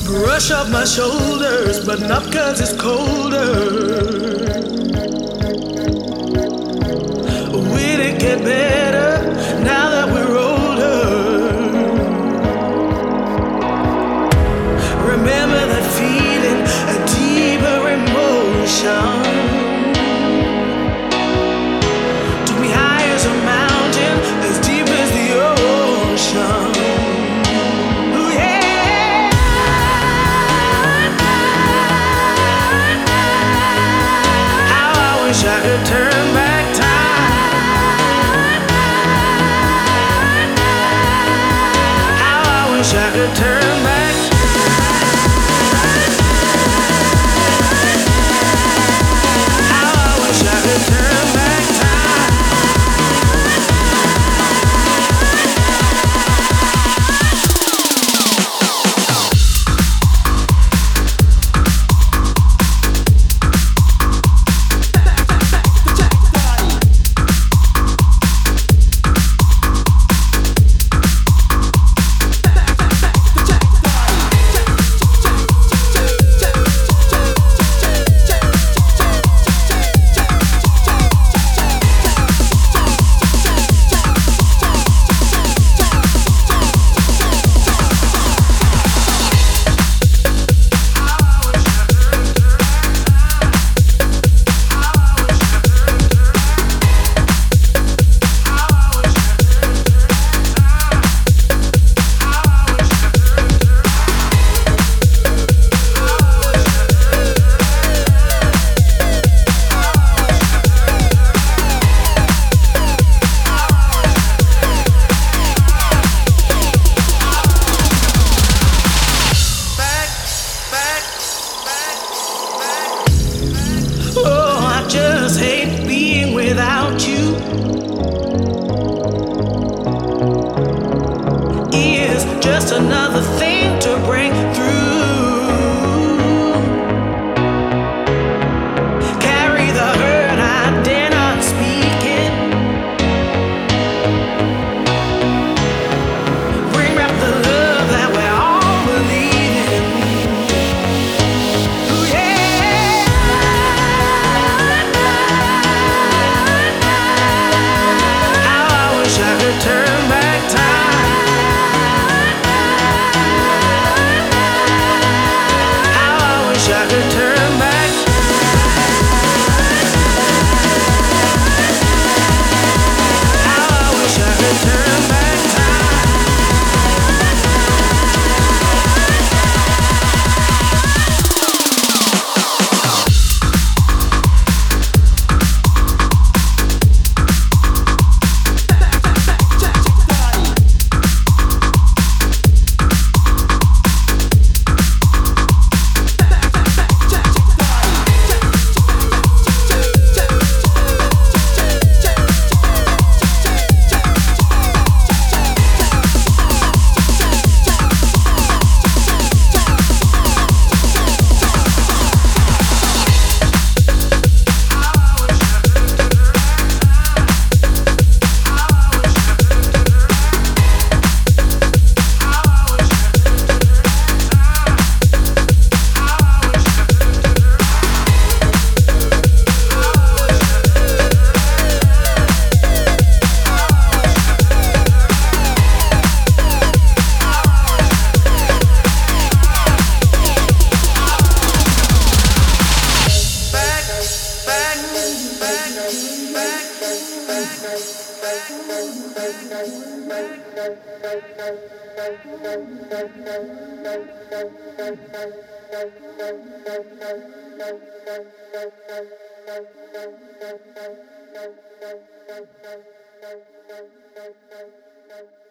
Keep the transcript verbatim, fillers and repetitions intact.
Rush off my shoulders, but not 'cause it's colder. Will it get better now that we're older? Remember that feeling, a deeper emotion. Took me high as a mountain, as deep as the ocean. Ooh, yeah. How I wish I could turn back time. How I wish I could turn back. How I wish I could turn back time. Just hate being without you. Is just another thing to break through. Carry the hurt I dare not speak it. Bring back the love that we all believe in. Ooh, yeah. How I wish I could turn back time. How I wish I could turn back. How I wish I could turn back time. Thank you.